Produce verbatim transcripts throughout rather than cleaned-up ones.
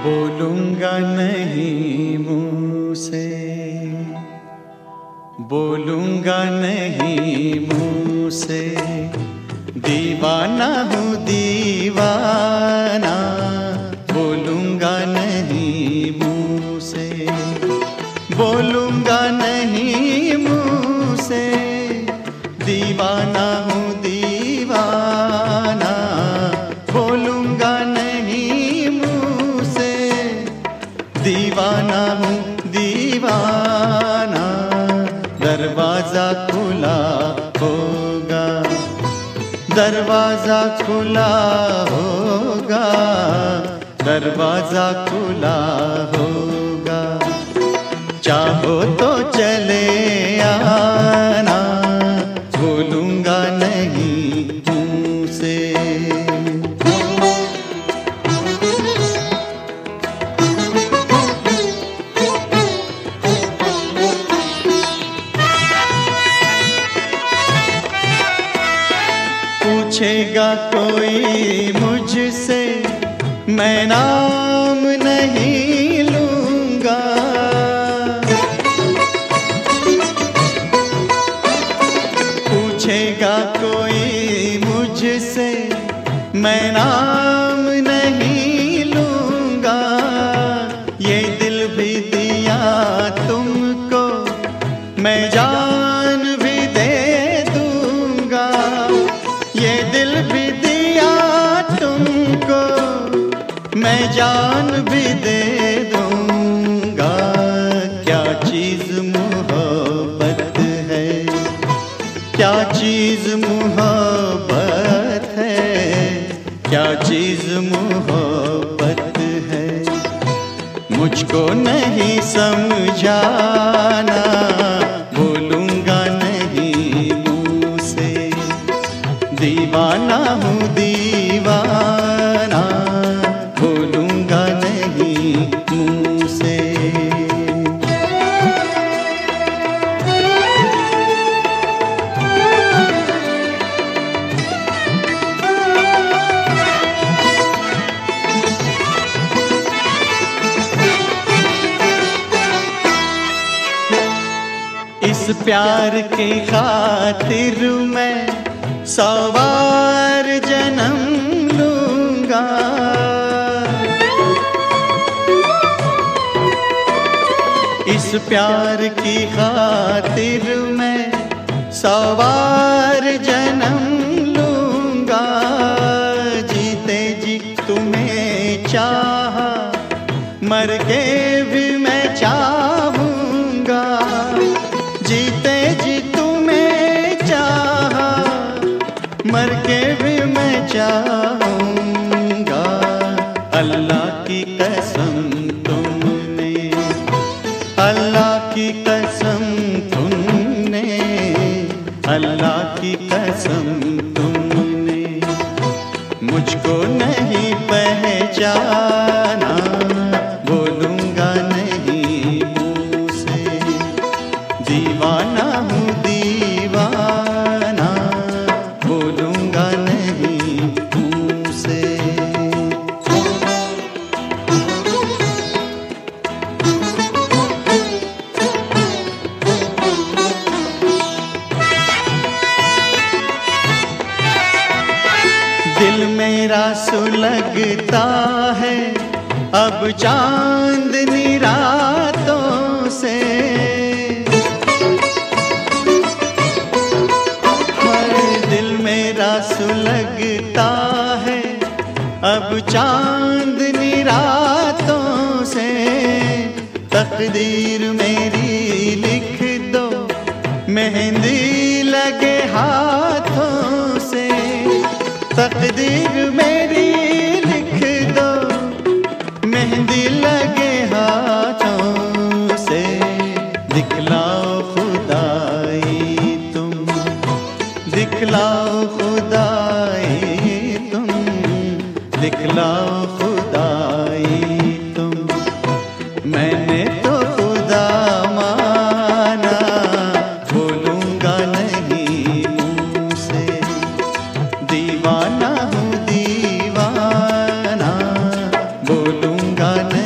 बोलूंगा नहीं मुँह से, बोलूंगा नहीं मुँह से, दीवाना हूँ दीवाना। बोलूंगा नहीं मुँह से, बोलूंगा नहीं मुँह से, दीवाना हूँ दीवाना। बोलूंगा नहीं मुँह से, दीवाना हूँ दीवाना। दरवाजा खुला होगा, दरवाजा खुला होगा, दरवाजा खुला होगा। चाहो तो चले आना, बोलूंगा नहीं मुँह से। पूछेगा कोई मुझसे, मैं नाम नहीं लूंगा। पूछेगा कोई मुझसे, मैं नाम नहीं लूंगा। ये दिल भी दिया तुमको, मैं जान भी दे दूंगा। ये दिल भी दिया तुमको, मैं जान भी दे दूंगा। क्या चीज मोहब्बत है, क्या चीज मोहब्बत है, क्या चीज मोहब्बत है। मुझको नहीं समझाना, बोलूंगा नहीं मुँह से, दीवाना हूँ दीवाना। बोलूंगा नहीं मुँह से। इस प्यार की खातिर मैं सौ बार जन्म लूंगा। इस प्यार की खातिर मैं सौ बार जन्म लूंगा। जीते जी तुम्हें चाहा, मर के भी मैं चाहूंगा। जीते जी तुम्हें चाहा, मर के भी मैं चाहूंगा। अल्लाह की कसम तुमने, अल्लाह की कसम तुमने, अल्लाह की कसम तुमने मुझको नहीं पहचाना। बोलूंगा नहीं मुँह से, दीवाना हूँ दीवाना। बोलूंगा नहीं मुँह से। दिल मेरा सुलगता है अब चांदनी रातों से। दिल मेरा सुलगता है अब चांदनी रातों से। तकदीर मेरी लिख दो, मेहंदी लगे हाथों से। तकदीर मेरी लिख दो, मेहंदी लगे हाथों से। दिखलाओ खुदाई तुम, दिखलाओ खुदाई तुम, दिखलाओ खुदाई तुम। मैंने तो खुदा माना, बोलूंगा नहीं मुँह से, दीवाना हूँ दीवाना। बोलूंगा नहीं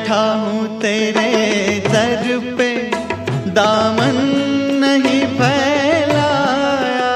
बैठा हूँ तेरे दर पे, दामन नहीं फैलाया।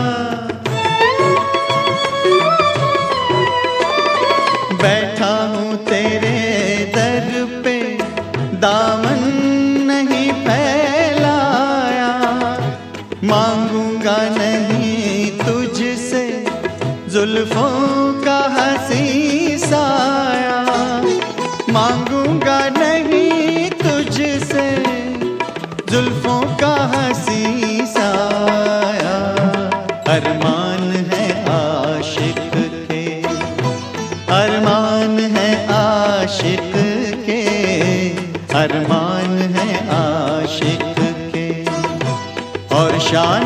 बैठा हूँ तेरे दर पे, दामन नहीं फैलाया। मांगूंगा नहीं तुझसे जुल्फों का हंसी साया। मांगूंगा नहीं तुझसे जुल्फों का हंसी साया। अरमान है आशिक के, अरमान है आशिक के, अरमान है आशिक के। और शान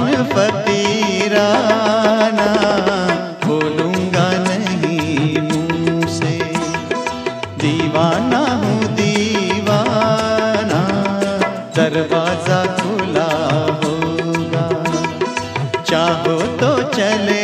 फकीराना बोलूंगा नहीं मुंह से। दीवाना हूँ दीवाना, दरवाजा खुला होगा, चाहो तो चले